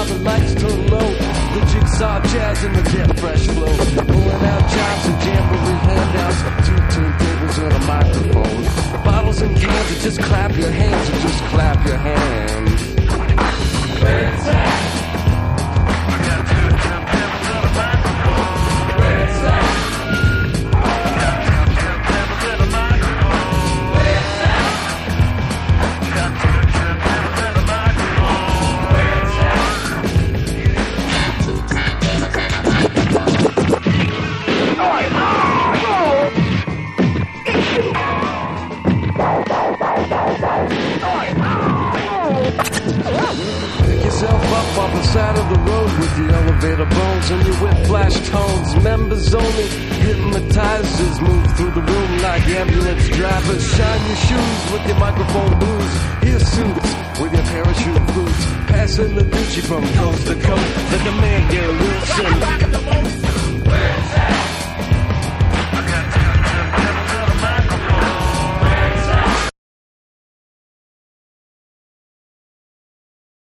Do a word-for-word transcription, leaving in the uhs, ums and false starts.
while the lights turn low. The jigsaw jazz and the jet fresh flow. Pulling out jobs and jamboree handouts. Two turntables and a microphone. Bottles and cans, and just clap your hands, and just clap your hands. Where's that? We got two turntables and a microphone. Where's that? We got two turntables and a microphone. Where's that? We got two turntables and a microphone. Where's that? Pick yourself up off the side of the road with your elevator bones and your whiplash tones. Members only, hypnotizers move through the room like ambulance drivers. Shine your shoes with your microphone blues. Hear suits with your parachute boots. Passing the Gucci from coast to coast like a man, Gary Wilson.